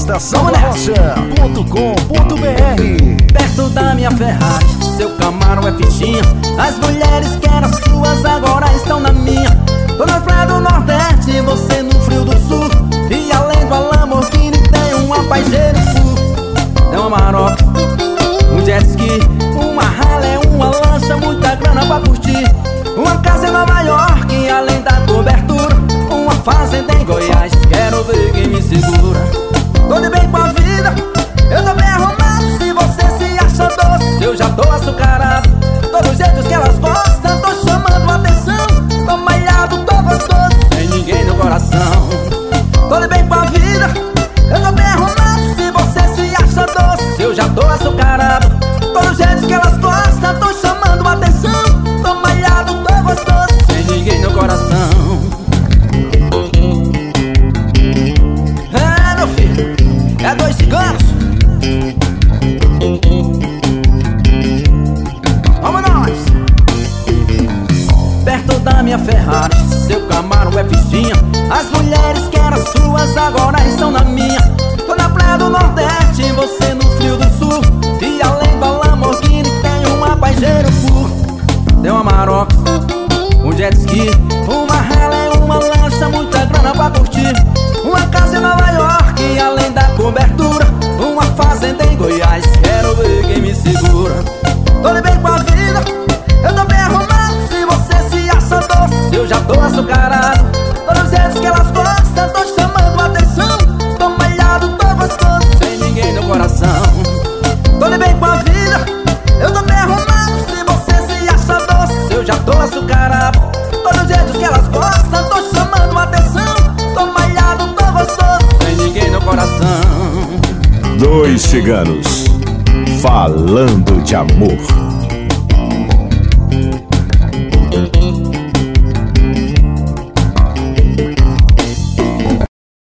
estaçãodorocha.com.br. Perto da minha Ferrari, seu Camaro é fichinha. As mulheres que eram suas agora estão na minha. Tô na praia do Nordeste, você no frio do Sul. E além do Lamborghini tem uma Pajero Full. Tem uma Maroc, um jet ski, uma Harley, uma lancha, muita grana pra curtir. Uma casa em Nova York, além da cobertura. Uma fazenda em Goiás, quero ver quem me segura. Tô de bem com a vida, eu tô bem arrumado. Se você se acha doce, eu já tô açucarado. Todos os jeitos que elas gostam, tô chamando atenção. Tô malhado, tô gostoso, sem ninguém no coração. Tô de bem com a vida, eu tô bem arrumado. Se você se acha doce, eu já tô açucarado. Todos os jeitos que elas gostam, tô chamando atenção. Tô malhado, tô gostoso, sem ninguém no coração. É, meu filho, é 2 ciganos. Vamos nós! Perto da minha Ferrari, seu Camaro é fichinha. As mulheres que eram suas agora estão na minha. Tô na praia do Nordeste, você no frio do Sul. E além da Lamborghini tem uma Pajero Full. Tem uma Maroc, um jet ski, uma Harley, uma lancha, muita grana pra curtir. Uma casa em Nova York, e além da cobertura. Uma fazenda em Goiás, quero ver quem me segura. Tô de bem com a vida, eu tô bem arrumado. Se você se acha doce, eu já tô açucarado. Todos os jeitos que elas gostam, tô chamando atenção. Tô malhado, tô gostoso, sem ninguém no coração. Tô de bem com a vida, eu tô bem arrumado. Se você se acha doce, eu já tô açucarado. Todos os jeitos que elas gostam, tô chamando atenção. Tô malhado, tô gostoso, sem ninguém no coração. 2 ciganos falando de amor.